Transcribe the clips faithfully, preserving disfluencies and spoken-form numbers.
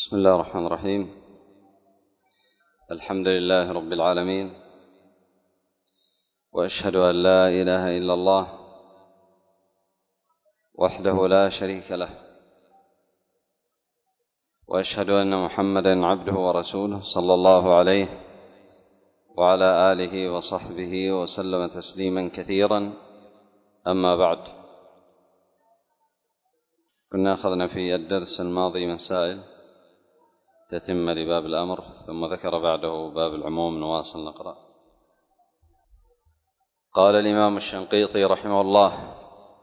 بسم الله الرحمن الرحيم. الحمد لله رب العالمين، وأشهد أن لا إله إلا الله وحده لا شريك له، وأشهد أن محمدًا عبده ورسوله صلى الله عليه وعلى آله وصحبه وسلم تسليمًا كثيرًا. أما بعد، كنا أخذنا في الدرس الماضي مسائل تتم لباب الأمر، ثم ذكر بعده باب العموم. نواصل نقرأ. قال الإمام الشنقيطي رحمه الله: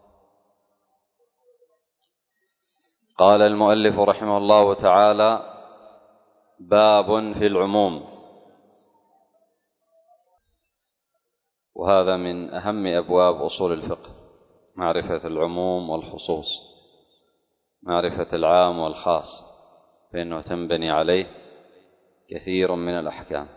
قال المؤلف رحمه الله تعالى: باب في العموم. وهذا من أهم أبواب أصول الفقه، معرفة العموم والخصوص، معرفة العام والخاص، فإنه تنبني عليه كثير من الأحكام.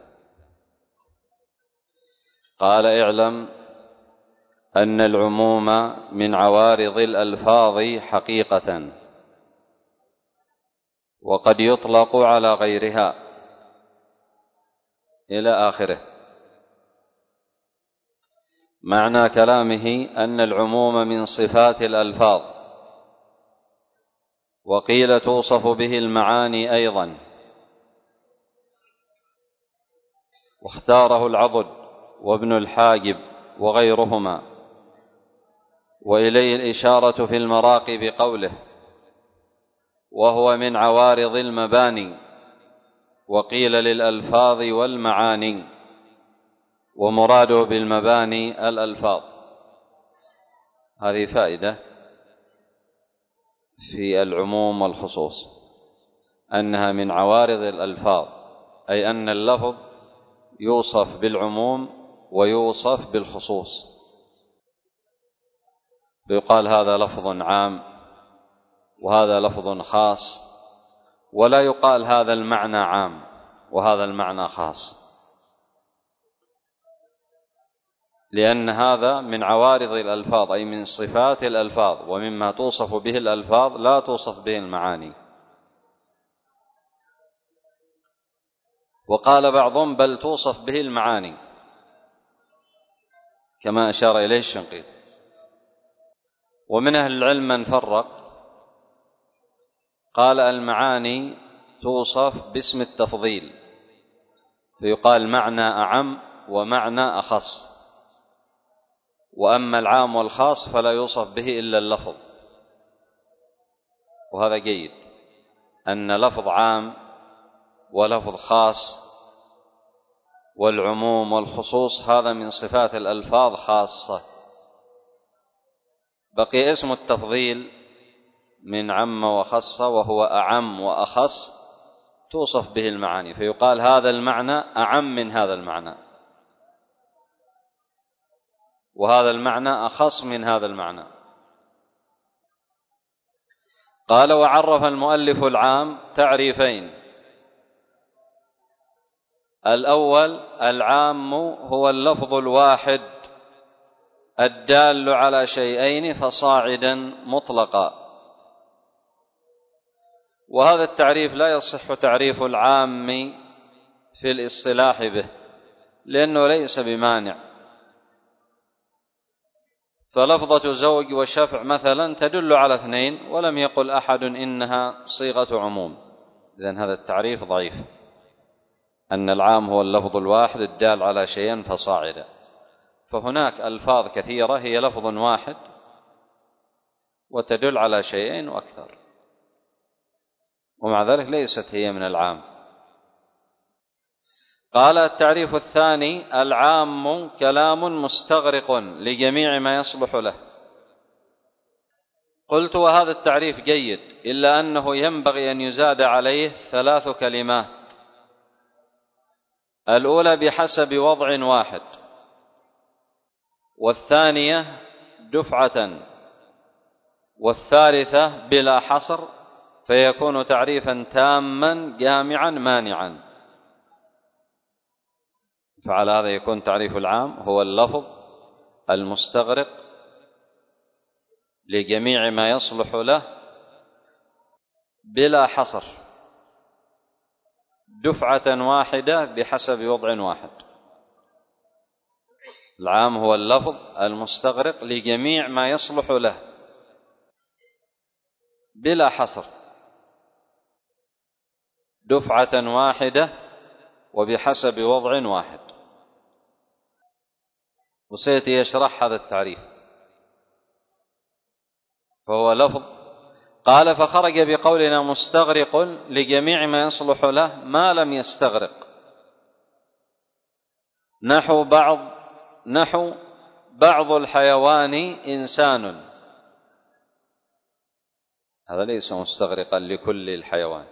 قال: اعلم أن العموم من عوارض الألفاظ حقيقة، وقد يطلق على غيرها، إلى آخره. معنى كلامه أن العموم من صفات الألفاظ، وقيل توصف به المعاني أيضا، واختاره العضد وابن الحاجب وغيرهما، وإليه الإشارة في المراقي بقوله: وهو من عوارض المباني، وقيل للألفاظ والمعاني، ومراده بالمباني الألفاظ. هذه فائدة في العموم والخصوص، أنها من عوارض الألفاظ، أي أن اللفظ يوصف بالعموم ويوصف بالخصوص، فيقال هذا لفظ عام وهذا لفظ خاص، ولا يقال هذا المعنى عام وهذا المعنى خاص، لأن هذا من عوارض الألفاظ، أي من صفات الألفاظ، ومما توصف به الألفاظ لا توصف به المعاني. وقال بعضهم: بل توصف به المعاني، كما أشار إليه الشنقيطي. ومن أهل العلم من فرق، قال: المعاني توصف باسم التفضيل، فيقال معنى أعم ومعنى أخص، وأما العام والخاص فلا يوصف به إلا اللفظ. وهذا جيد، أن لفظ عام ولفظ خاص، والعموم والخصوص هذا من صفات الألفاظ خاصة. بقي اسم التفضيل من عم وخص، وهو أعم وأخص، توصف به المعاني، فيقال هذا المعنى أعم من هذا المعنى، وهذا المعنى أخص من هذا المعنى. قال: وعرف المؤلف العام تعريفين. الأول: العام هو اللفظ الواحد الدال على شيئين فصاعدا مطلقا. وهذا التعريف لا يصح تعريف العام في الاصطلاح به، لأنه ليس بمانع. فلفظة زوج وشفع مثلا تدل على اثنين، ولم يقل أحد إنها صيغة عموم، إذن هذا التعريف ضعيف، أن العام هو اللفظ الواحد الدال على شيئين فصاعدا. فهناك ألفاظ كثيرة هي لفظ واحد وتدل على شيئين وأكثر، ومع ذلك ليست هي من العام. قال: التعريف الثاني: العام كلام مستغرق لجميع ما يصلح له. قلت: وهذا التعريف جيد، إلا أنه ينبغي أن يزاد عليه ثلاث كلمات. الأولى بحسب وضع واحد، والثانية دفعة، والثالثة بلا حصر، فيكون تعريفا تاما جامعا مانعا. فعلى هذا يكون تعريف العام هو اللفظ المستغرق لجميع ما يصلح له بلا حصر، دفعة واحدة بحسب وضع واحد. العام هو اللفظ المستغرق لجميع ما يصلح له بلا حصر، دفعة واحدة وبحسب وضع واحد. وسيأتي يشرح هذا التعريف. فهو لفظ. قال فخرج بقولنا مستغرق لجميع ما يصلح له ما لم يستغرق، نحو بعض نحو بعض الحيوان إنسان، هذا ليس مستغرقا لكل الحيوان.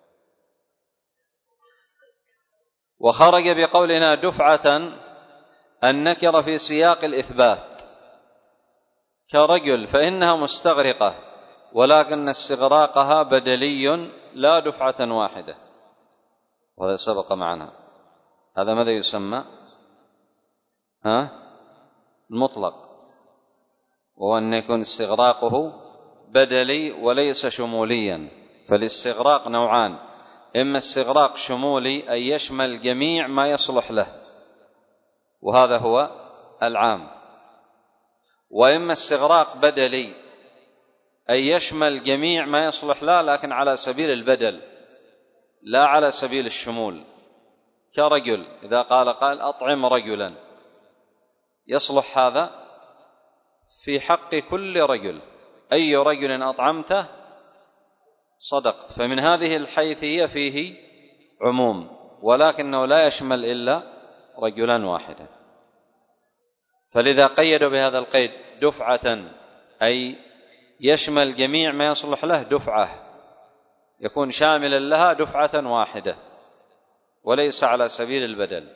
وخرج بقولنا دفعة النكر في سياق الإثبات كرجل، فإنها مستغرقة ولكن استغراقها بدلي لا دفعة واحدة، وهذا سبق معنا. هذا ماذا يسمى؟ ها؟ المطلق، وهو أن يكون استغراقه بدلي وليس شموليا. فالاستغراق نوعان: إما استغراق شمولي أي يشمل جميع ما يصلح له، وهذا هو العام، وإما استغراق بدلي أي يشمل جميع ما يصلح له لكن على سبيل البدل لا على سبيل الشمول. كرجل، إذا قال قال أطعم رجلا، يصلح هذا في حق كل رجل، أي رجل أطعمته صدقت. فمن هذه الحيثية فيه عموم، ولكنه لا يشمل إلا رجلا واحدا. فلذا قيدوا بهذا القيد دفعة، أي يشمل جميع ما يصلح له دفعة، يكون شاملا لها دفعة واحدة وليس على سبيل البدل.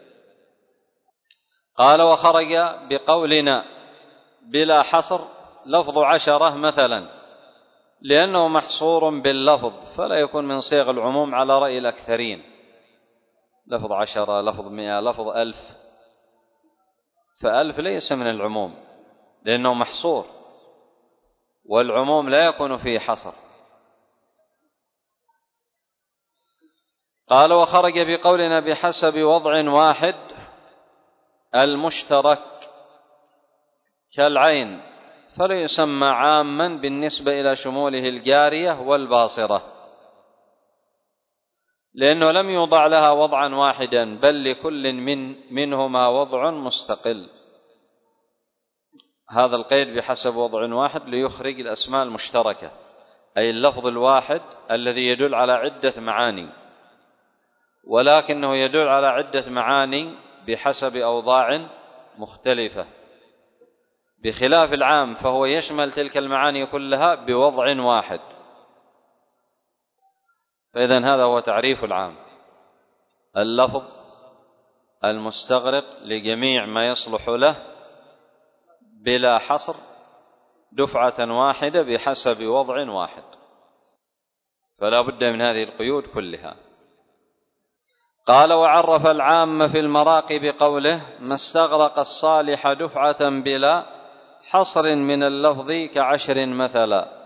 قال وخرج بقولنا بلا حصر لفظ عشرة مثلا، لأنه محصور باللفظ فلا يكون من صيغ العموم على رأي الأكثرين. لفظ عشرة، لفظ مئة، لفظ ألف، فألف ليس من العموم لأنه محصور، والعموم لا يكون فيه حصر. قال وخرج بقولنا بحسب وضع واحد المشترك كالعين، فلا يسمى عاما بالنسبة إلى شموله الجارية والباصرة، لأنه لم يوضع لها وضعا واحدا بل لكل من منهما وضع مستقل. هذا القيد بحسب وضع واحد ليخرج الأسماء المشتركة، أي اللفظ الواحد الذي يدل على عدة معاني، ولكنه يدل على عدة معاني بحسب أوضاع مختلفة، بخلاف العام فهو يشمل تلك المعاني كلها بوضع واحد. فإذن هذا هو تعريف العام: اللفظ المستغرق لجميع ما يصلح له بلا حصر، دفعة واحدة بحسب وضع واحد، فلا بد من هذه القيود كلها. قال وعرف العام في المراقي بقوله ما استغرق الصالح دفعة بلا حصر من اللفظ كعشر مثلا.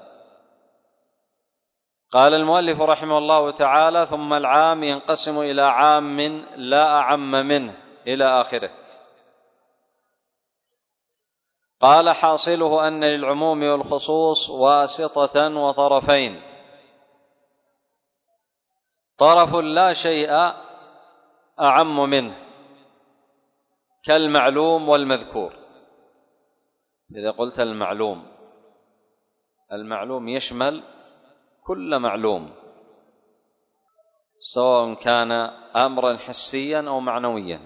قال المؤلف رحمه الله تعالى ثم العام ينقسم إلى عام لا أعم منه إلى آخره. قال حاصله أن للعموم والخصوص واسطة وطرفين: طرف لا شيء أعم منه كالمعلوم والمذكور. إذا قلت المعلوم، المعلوم يشمل كل معلوم سواء كان أمرا حسيا أو معنويا،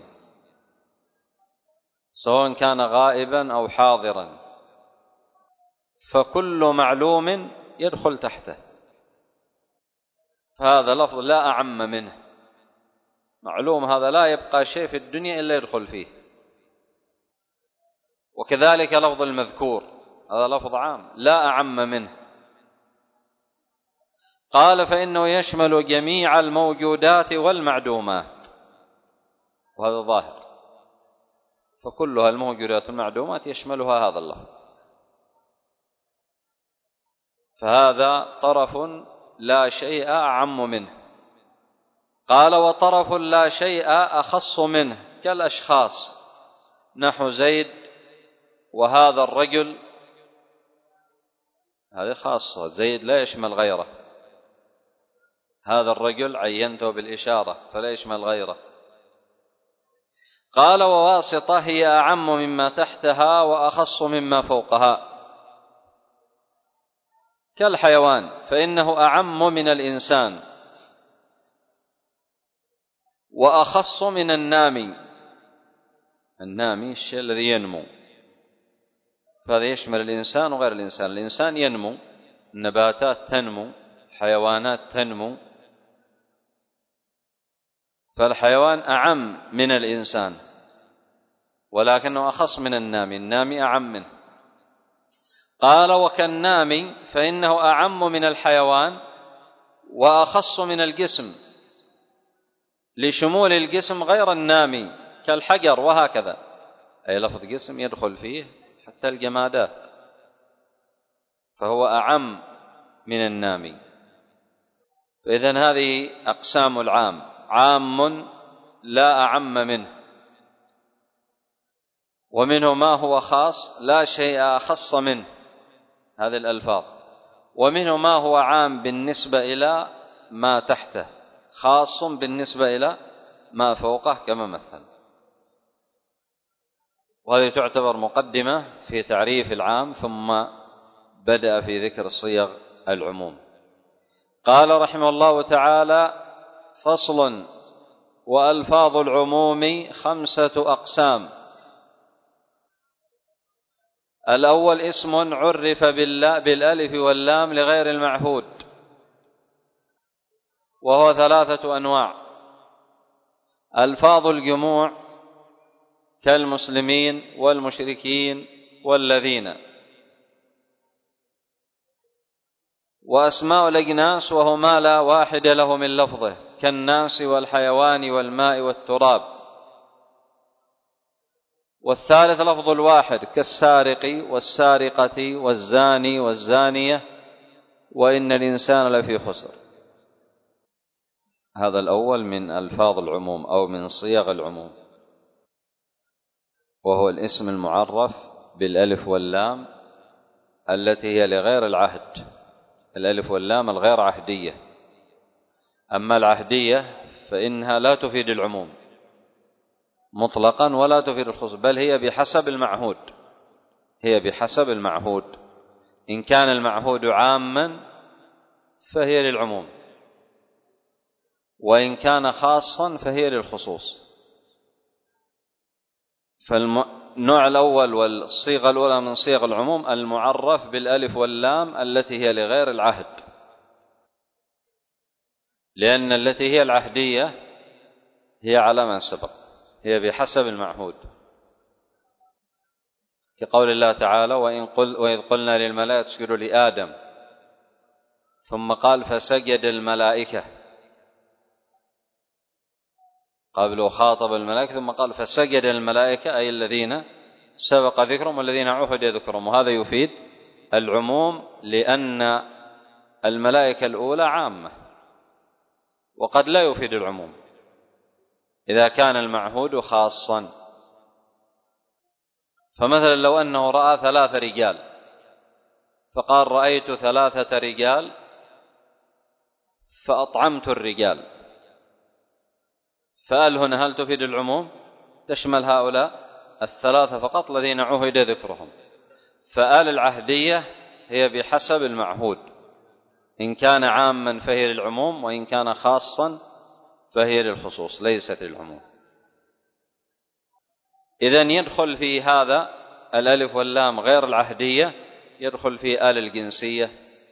سواء كان غائبا أو حاضرا، فكل معلوم يدخل تحته. فهذا لفظ لا أعم منه، معلوم هذا لا يبقى شيء في الدنيا إلا يدخل فيه. وكذلك لفظ المذكور، هذا لفظ عام لا أعم منه. قال فإنه يشمل جميع الموجودات والمعدومات، وهذا ظاهر، فكلها الموجودات والمعدومات يشملها هذا اللفظ. فهذا طرف لا شيء أعم منه. قال وطرف لا شيء أخص منه كالأشخاص نحو زيد وهذا الرجل، هذه خاصة، زيد لا يشمل غيره، هذا الرجل عينته بالإشارة فلا يشمل غيره. قال وواسطة هي أعم مما تحتها وأخص مما فوقها كالحيوان فإنه أعم من الإنسان وأخص من النامي. النامي الشيء الذي ينمو، فهذا يشمل الإنسان وغير الإنسان. الإنسان ينمو، النباتات تنمو، حيوانات تنمو، فالحيوان أعم من الإنسان ولكنه أخص من النامي، النامي أعم منه. قال وكالنامي فإنه أعم من الحيوان وأخص من الجسم لشمول الجسم غير النامي كالحجر وهكذا، أي لفظ جسم يدخل فيه حتى الجمادات، فهو أعم من النامي. فإذن هذه أقسام العام، عام لا أعم منه، ومنه ما هو خاص لا شيء أخص منه، هذه الألفاظ، ومنه ما هو عام بالنسبة إلى ما تحته خاص بالنسبة إلى ما فوقه كما مثل. وهذه تعتبر مقدمة في تعريف العام، ثم بدأ في ذكر صيغ العموم. قال رحمه الله تعالى فصل وألفاظ العموم خمسة أقسام. الأول اسم عرف بالألف واللام لغير المعهود، وهو ثلاثة أنواع: ألفاظ الجموع كالمسلمين والمشركين والذين، وأسماء الأجناس وهو ما لا واحد له من لفظه كالناس والحيوان والماء والتراب. والثالث لفظ الواحد كالسارق والسارقة والزاني والزانية وإن الإنسان لفي خسر. هذا الأول من ألفاظ العموم أو من صيغ العموم، وهو الاسم المعرف بالألف واللام التي هي لغير العهد، الألف واللام الغير عهدية. أما العهدية فإنها لا تفيد العموم مطلقا ولا تفيد الخصوص، بل هي بحسب المعهود، هي بحسب المعهود. إن كان المعهود عاما فهي للعموم، وإن كان خاصا فهي للخصوص. فالنوع الأول والصيغة الأولى من صيغ العموم المعرف بالألف واللام التي هي لغير العهد، لأن التي هي العهدية هي على ما سبق، هي بحسب المعهود، كقول الله تعالى وإن قل وإذ قلنا للملائكة اسجدوا لآدم ثم قال فسجد الملائكة، قبل خاطب الملائكة ثم قال فسجد الملائكة، أي الذين سبق ذكرهم والذين عهد ذكرهم. وهذا يفيد العموم لأن الملائكة الأولى عامة، وقد لا يفيد العموم إذا كان المعهود خاصا. فمثلا لو أنه رأى ثلاث رجال فقال رأيت ثلاثة رجال فأطعمت الرجال، فقال هنا هل تفيد العموم؟ تشمل هؤلاء الثلاثة فقط الذين عهد ذكرهم. فآل العهدية هي بحسب المعهود، إن كان عاما فهي للعموم، وإن كان خاصا فهي للخصوص ليست للعموم. إذن يدخل في هذا الألف واللام غير العهدية، يدخل في آل الجنسية،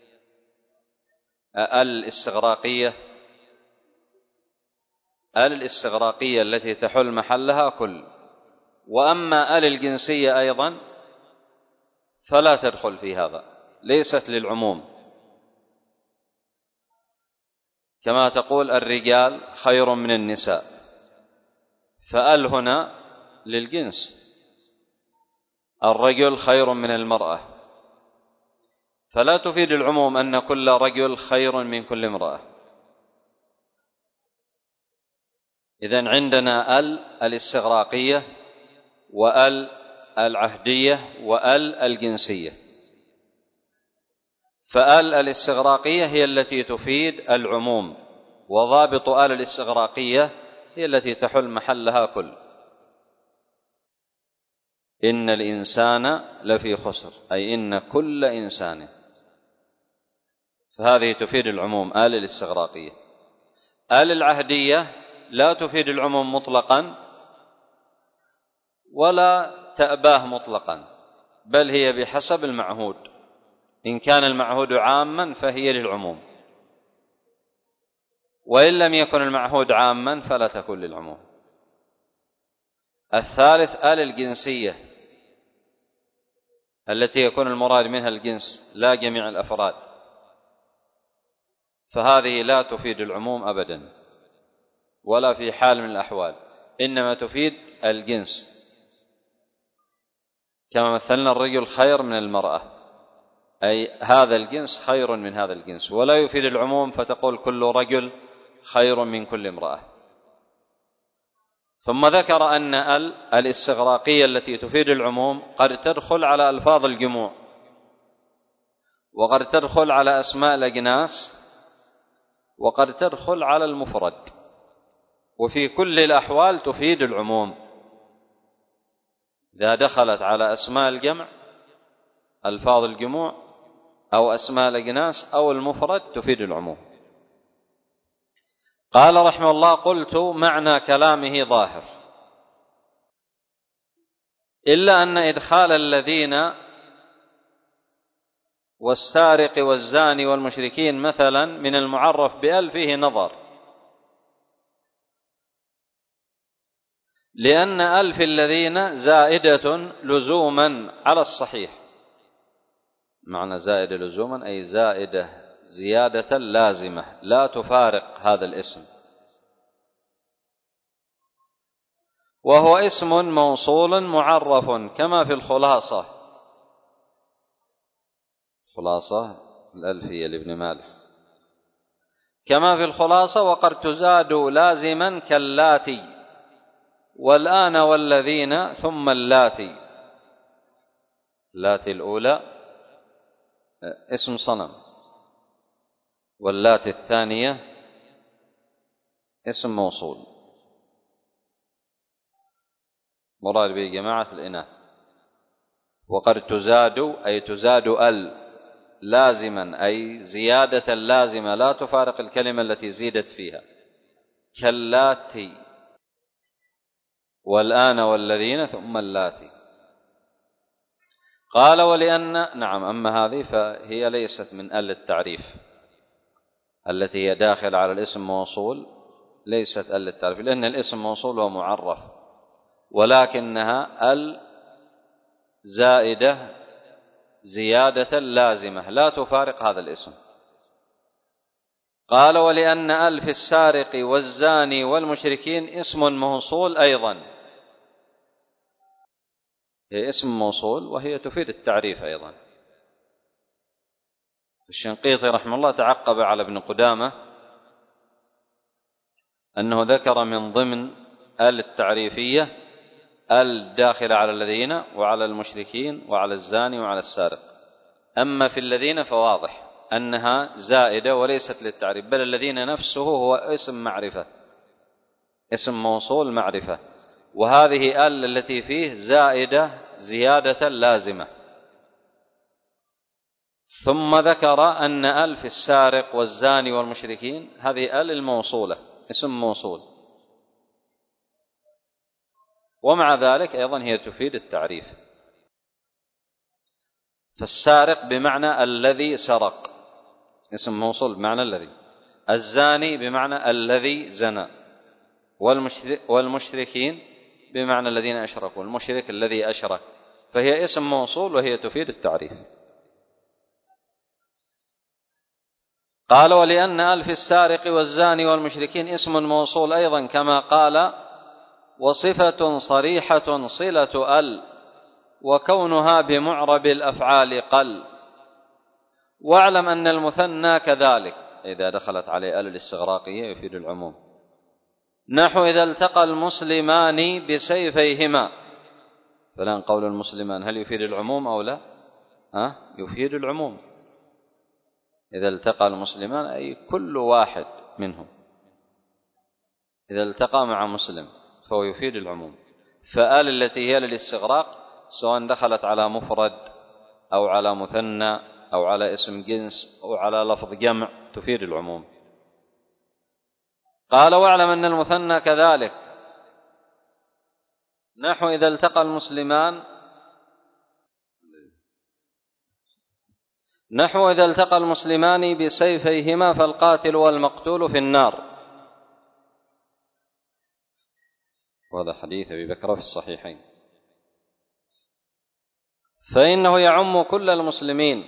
آل الاستغراقية، آل الاستغراقية التي تحل محلها كل. وأما آل الجنسية أيضا فلا تدخل في هذا، ليست للعموم، كما تقول الرجال خير من النساء، فآل هنا للجنس، الرجل خير من المرأة، فلا تفيد العموم أن كل رجل خير من كل امرأة. إذن عندنا ال الاستغراقية وال العهدية وال الجنسية. فال الاستغراقية هي التي تفيد العموم، وضابط ال الاستغراقية هي التي تحل محلها كل. إن الإنسان لفي خسر، أي إن كل إنسان، فهذه تفيد العموم آل الاستغراقية. آل العهدية لا تفيد العموم مطلقا ولا تأباه مطلقا، بل هي بحسب المعهود. إن كان المعهود عاما فهي للعموم، وإن لم يكن المعهود عاما فلا تكون للعموم. الثالث آل الجنسية التي يكون المراد منها الجنس لا جميع الأفراد، فهذه لا تفيد العموم أبدا ولا في حال من الأحوال، إنما تفيد الجنس، كما مثلنا الرجل خير من المرأة، أي هذا الجنس خير من هذا الجنس، ولا يفيد العموم فتقول كل رجل خير من كل امرأة. ثم ذكر أن ال الاستغراقية التي تفيد العموم قد تدخل على ألفاظ الجموع، وقد تدخل على أسماء الأجناس، وقد تدخل على المفرد، وفي كل الأحوال تفيد العموم. إذا دخلت على أسماء الجمع ألفاظ الجموع أو أسماء الأجناس أو المفرد تفيد العموم. قال رحمه الله: قلت معنى كلامه ظاهر، إلا أن إدخال الذين والسارق والزاني والمشركين مثلا من المعرف بأل فيه نظر، لأن أل في الذين زائدة لزوما على الصحيح. معنى زائدة لزوما أي زائدة زيادة لازمة لا تفارق هذا الاسم، وهو اسم موصول معرف كما في الخلاصة. خلاصة الألفية لابن مالك، كما في الخلاصة: وقد تزاد لازما كاللاتي والآن والذين ثم اللاتي. اللاتي الأولى اسم صنم، واللاتي الثانية اسم موصول مراد به جماعة الإناث. وقد تزاد أي تزاد ال لازما أي زيادة لازمة لا تفارق الكلمة التي زيدت فيها، كاللاتي والآن والذين ثم اللاتي. قال: ولأن نعم أما هذه فهي ليست من ال التعريف التي هي داخل على الاسم موصول، ليست ال التعريف، لأن الاسم موصول ومعرف، ولكنها ال زائدة زيادة لازمة لا تفارق هذا الاسم. قال: ولأن ال في السارق والزاني والمشركين اسم موصول أيضا، هي اسم موصول وهي تفيد التعريف أيضا. الشنقيطي رحمه الله تعقب على ابن قدامة أنه ذكر من ضمن ال التعريفية ال داخل على الذين وعلى المشركين وعلى الزاني وعلى السارق. أما في الذين فواضح أنها زائدة وليست للتعريف، بل الذين نفسه هو اسم معرفة، اسم موصول معرفة، وهذه ال التي فيه زائدة زيادة لازمة. ثم ذكر أن ال في السارق والزاني والمشركين هذه ال الموصولة اسم موصول، ومع ذلك أيضا هي تفيد التعريف. فالسارق بمعنى الذي سرق اسم موصول بمعنى الذي، الزاني بمعنى الذي زنى، والمشركين بمعنى الذين أشركوا، المشرك الذي أشرك، فهي اسم موصول وهي تفيد التعريف. قال: ولأن ال في السارق والزاني والمشركين اسم موصول أيضا كما قال: وصفة صريحة صلة ال وكونها بمعرب الأفعال قل، واعلم أن المثنى كذلك. إذا دخلت عليه ال الاستغراقية يفيد العموم، نحو إذا التقى المسلمان بسيفيهما. فالآن قول المسلمان هل يفيد العموم أو لا؟ أه؟ يفيد العموم. إذا التقى المسلمان أي كل واحد منهم، إذا التقى مع مسلم فهو يفيد العموم. فآل التي هي للاستغراق سواء دخلت على مفرد أو على مثنى أو على اسم جنس أو على لفظ جمع تفيد العموم. قال واعلم أن المثنى كذلك، نحو إذا التقى المسلمان نحو إذا التقى المسلمان بسيفيهما فالقاتل والمقتول في النار. وهذا حديث أبي بكر في الصحيحين. فإنه يعم كل المسلمين.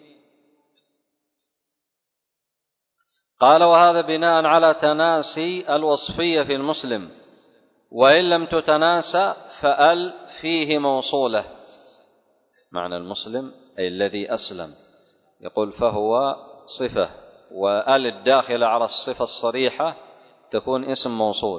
قال وهذا بناء على تناسي الوصفية في المسلم، وإن لم تتناسى فأل فيه موصولة. معنى المسلم أي الذي أسلم، يقول فهو صفة، وأل الداخلة على الصفة الصريحة تكون اسم موصول،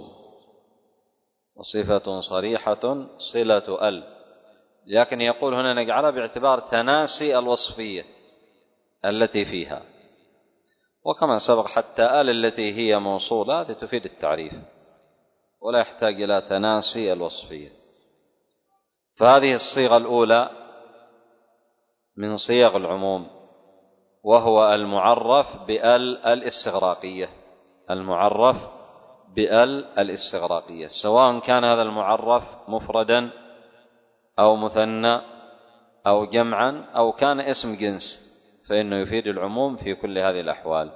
وصفة صريحة صلة أل، لكن يقول هنا نجعلها باعتبار تناسي الوصفية التي فيها. وكما سبق حتى آل التي هي موصولة تفيد التعريف ولا يحتاج إلى تناسي الوصفية. فهذه الصيغة الأولى من صيغ العموم، وهو المعرف بأل الاستغراقية، المعرف بأل الاستغراقية، سواء كان هذا المعرف مفردا أو مثنى أو جمعا أو كان اسم جنس، فإنه يفيد العموم في كل هذه الأحوال.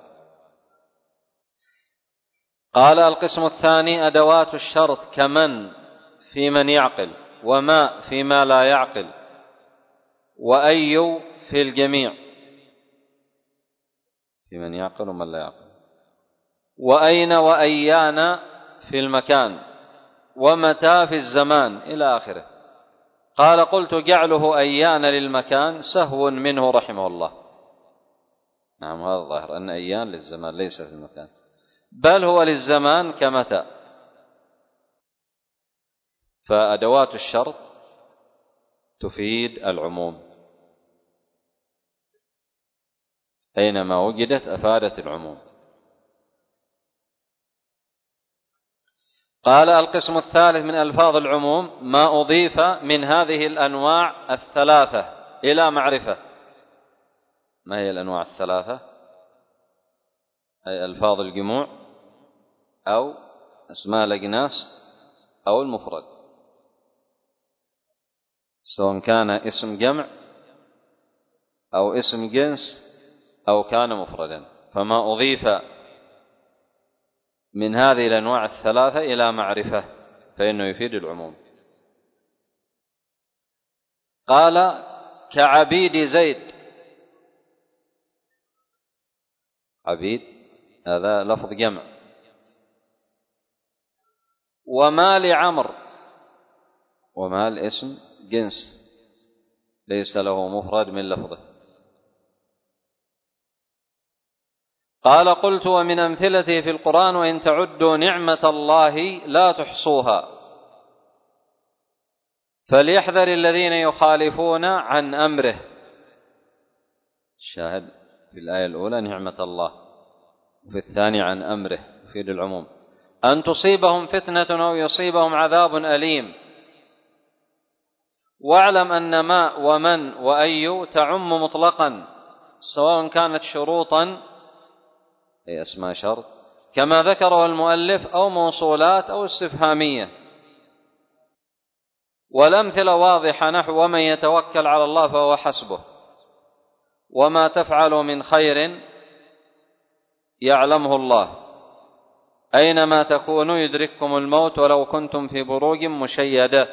قال القسم الثاني أدوات الشرط كمن في من يعقل، وما فيما لا يعقل، وأي في الجميع، في من يعقل ومن لا يعقل، وأين وأيان في المكان، ومتى في الزمان إلى آخره. قال قلت جعله أيان للمكان سهو منه رحمه الله. نعم هذا الظاهر أن أيان للزمان ليس في المكان، بل هو للزمان كمتى. فأدوات الشرط تفيد العموم، أينما وجدت أفادت العموم. قال القسم الثالث من ألفاظ العموم ما أضيف من هذه الأنواع الثلاثة إلى معرفة. ما هي الأنواع الثلاثة؟ أي ألفاظ الجموع أو أسماء الأجناس أو المفرد، سواء كان اسم جمع أو اسم جنس أو كان مفردا. فما أضيف من هذه الأنواع الثلاثة إلى معرفة فإنه يفيد العموم. قال كعبيد زيد. عبيد هذا لفظ جمع. ومال عمرو، ومال اسم جنس ليس له مفرد من لفظه. قال قلت ومن أمثلته في القرآن وإن تعدوا نعمة الله لا تحصوها، فليحذر الذين يخالفون عن أمره. الشاهد في الآية الأولى نعمة الله، وفي الثاني عن أمره يفيد العموم. أن تصيبهم فتنة أو يصيبهم عذاب أليم. واعلم أن ما ومن وأي تعم مطلقا سواء كانت شروطا أي أسماء شرط كما ذكره المؤلف أو موصولات أو استفهامية. والأمثلة واضحة نحو ومن يتوكل على الله فهو حسبه، وما تفعلوا من خير يعلمه الله، أينما تكونوا يدرككم الموت ولو كنتم في بروج مشيدة.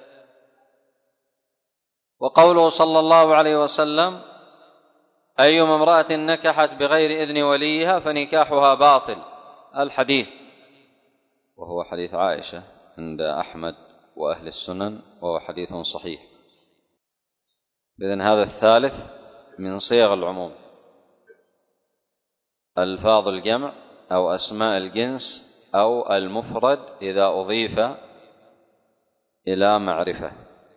وقوله صلى الله عليه وسلم أيما امرأة نكحت بغير إذن وليها فنكاحها باطل، الحديث، وهو حديث عائشة عند أحمد وأهل السنن وهو حديث صحيح. إذن هذا الثالث من صيغ العموم، ألفاظ الجمع أو أسماء الجنس أو المفرد إذا أضيف إلى معرفة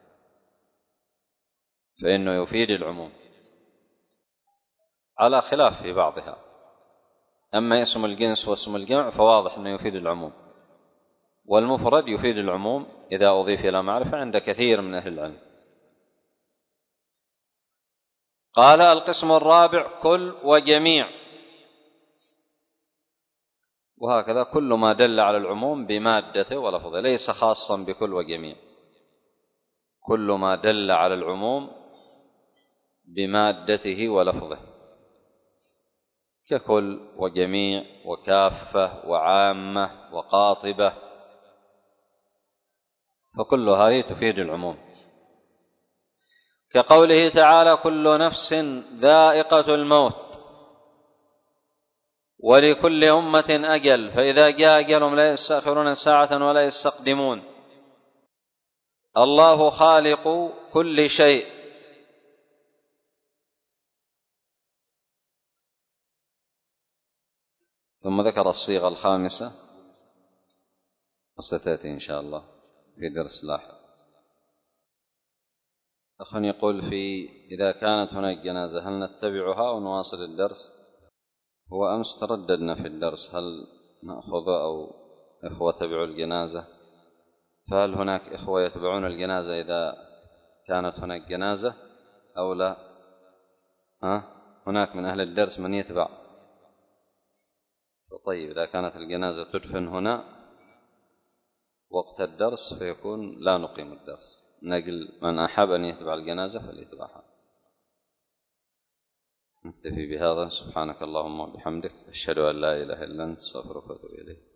فإنه يفيد العموم على خلاف في بعضها. أما اسم الجنس واسم الجمع فواضح أنه يفيد العموم، والمفرد يفيد العموم إذا أضيف إلى معرفة عند كثير من أهل العلم. قال القسم الرابع كل وجميع، وهكذا كل ما دل على العموم بمادته ولفظه، ليس خاصا بكل وجميع، كل ما دل على العموم بمادته ولفظه ككل وجميع وكافة وعامة وقاطبة، فكل هذه تفيد العموم، كقوله تعالى كل نفس ذائقة الموت ولكل أمة أجل فإذا جاء أجلهم لا يستأخرون ساعة ولا يستقدمون. الله خالق كل شيء، ثم ذكر الصيغة الخامسة وستأتي إن شاء الله في درس لاحق. أخ يقول في إذا كانت هناك جنازة هل نتبعها أو نواصل الدرس؟ هو أمس ترددنا في الدرس هل نأخذ أو إخوة تبعوا الجنازة، فهل هناك إخوة يتبعون الجنازة إذا كانت هناك جنازة أو لا؟ ها؟ هناك من أهل الدرس من يتبع. طيب إذا كانت الجنازة تدفن هنا وقت الدرس فيكون لا نقيم الدرس، نقل من أحب أن يتبع الجنازة فليتبعها. نكتفي بهذا. سبحانك اللهم وبحمدك أشهد أن لا إله إلا أنت أستغفرك وأتوب إليك.